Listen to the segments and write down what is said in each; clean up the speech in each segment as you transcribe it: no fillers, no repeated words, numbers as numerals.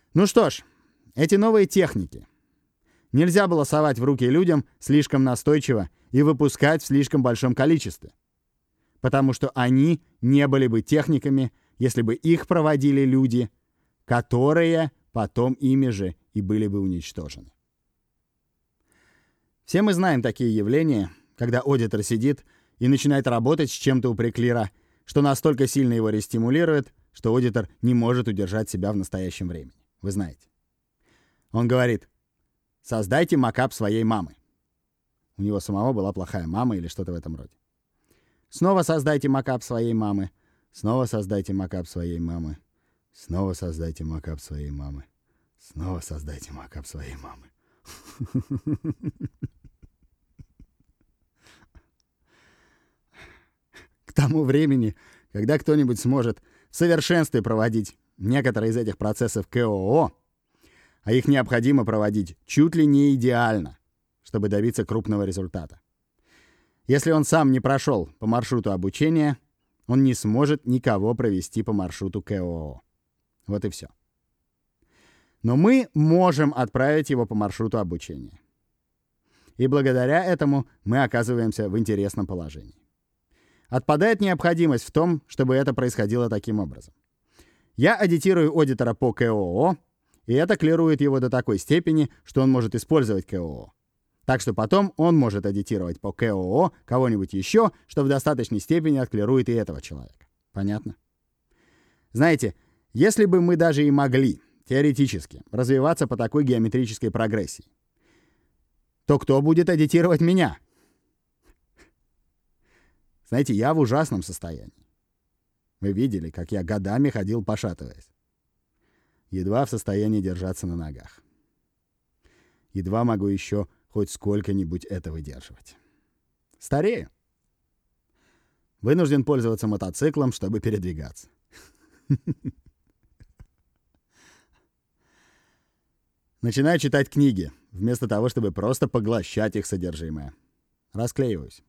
Ну что ж, эти новые техники нельзя было совать в руки людям слишком настойчиво и выпускать в слишком большом количестве, потому что они не были бы техниками, если бы их проводили люди, которые потом ими же и были бы уничтожены. Все мы знаем такие явления, когда аудитор сидит и начинает работать с чем-то у преклира, что настолько сильно его рестимулирует, что аудитор не может удержать себя в настоящем времени. Вы знаете. Он говорит: создайте макап своей мамы. У него самого была плохая мама или что-то в этом роде. Снова создайте макап своей мамы. Снова создайте макап своей мамы. Снова создайте макап своей мамы. Снова создайте макап своей мамы. К тому времени, когда кто-нибудь сможет в совершенстве проводить некоторые из этих процессов КОО, а их необходимо проводить чуть ли не идеально, чтобы добиться крупного результата. Если он сам не прошел по маршруту обучения, он не сможет никого провести по маршруту КОО. Вот и все. Но мы можем отправить его по маршруту обучения. И благодаря этому мы оказываемся в интересном положении. Отпадает необходимость в том, чтобы это происходило таким образом. Я аудитирую аудитора по КОО, и это клирует его до такой степени, что он может использовать КОО. Так что потом он может аудитировать по КОО кого-нибудь еще, что в достаточной степени отклирует и этого человека. Понятно? Знаете, если бы мы даже и могли, теоретически, развиваться по такой геометрической прогрессии, то кто будет аудитировать меня? Знаете, я в ужасном состоянии. Вы видели, как я годами ходил, пошатываясь. Едва в состоянии держаться на ногах. Едва могу еще хоть сколько-нибудь это выдерживать. Старею. Вынужден пользоваться мотоциклом, чтобы передвигаться. Начинаю читать книги, вместо того, чтобы просто поглощать их содержимое. Расклеиваюсь.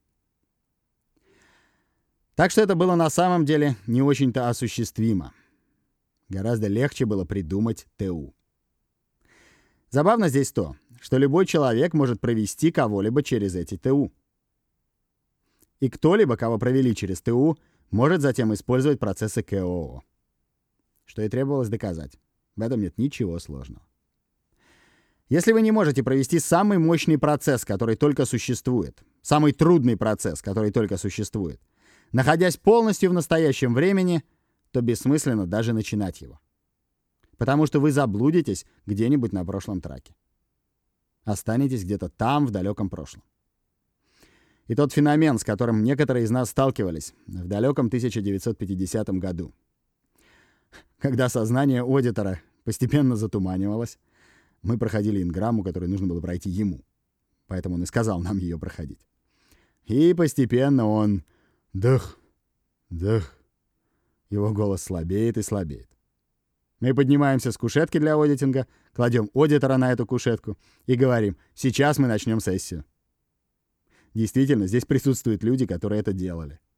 Так что это было на самом деле не очень-то осуществимо. Гораздо легче было придумать ТУ. Забавно здесь то, что любой человек может провести кого-либо через эти ТУ. И кто-либо, кого провели через ТУ, может затем использовать процессы КОО. Что и требовалось доказать. В этом нет ничего сложного. Если вы не можете провести самый мощный процесс, который только существует, самый трудный процесс, который только существует, находясь полностью в настоящем времени, то бессмысленно даже начинать его. Потому что вы заблудитесь где-нибудь на прошлом траке. Останетесь где-то там, в далеком прошлом. И тот феномен, с которым некоторые из нас сталкивались в далеком 1950 году, когда сознание аудитора постепенно затуманивалось, мы проходили инграмму, которую нужно было пройти ему. Поэтому он и сказал нам ее проходить. И постепенно он... Дых, дых. Его голос слабеет и слабеет. Мы поднимаемся с кушетки для аудитинга, кладем аудитора на эту кушетку и говорим: сейчас мы начнем сессию. Действительно, здесь присутствуют люди, которые это делали.